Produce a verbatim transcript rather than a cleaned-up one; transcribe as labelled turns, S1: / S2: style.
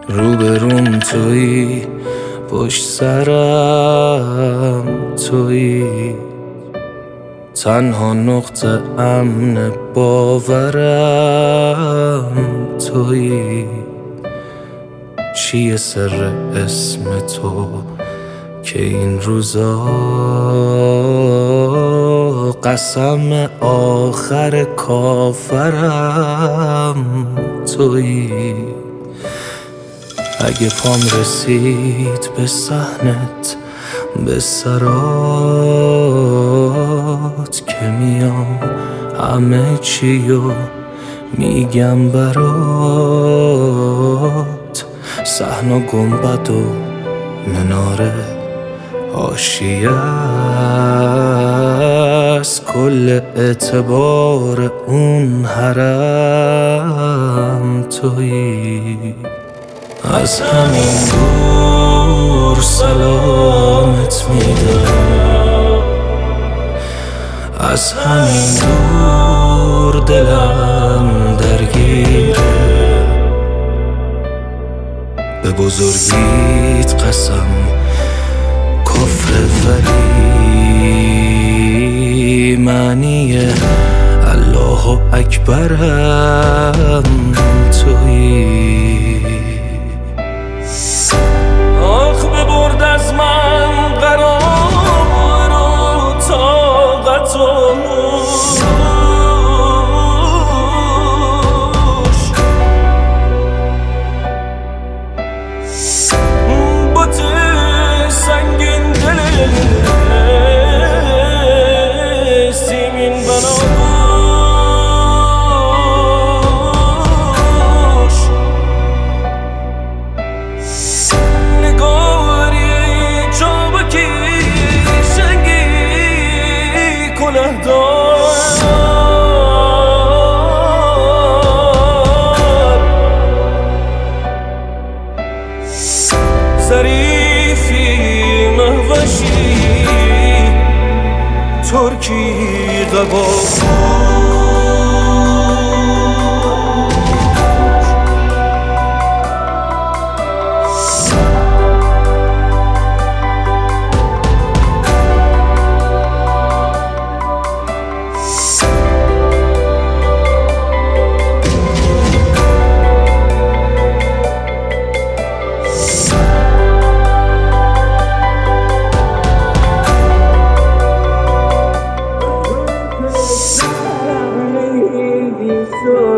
S1: روبروم تویی، پشت سرم تویی، تنها نقطه امن باورم تویی. چیه سر اسم تو که این روزا قسم آخر کافرم تویی؟ اگه پام رسید به صحنت، به سرات که میام همه چیو میگم برات. صحن گنبد و مناره حاشیه است، کل اعتبار اون حرم تویی. از همین دور سلامت میدم، از همین دور دلم درگیره. به بزرگیت قسم کفر ولی معنی الله اکبرم تویی. آخ ببرد از من قرار و طاقت و بوت سنگین دل سیمین بناش. نگاری چابکی شنگی کله دار، ظریفی مهوشی ترکی قبا. So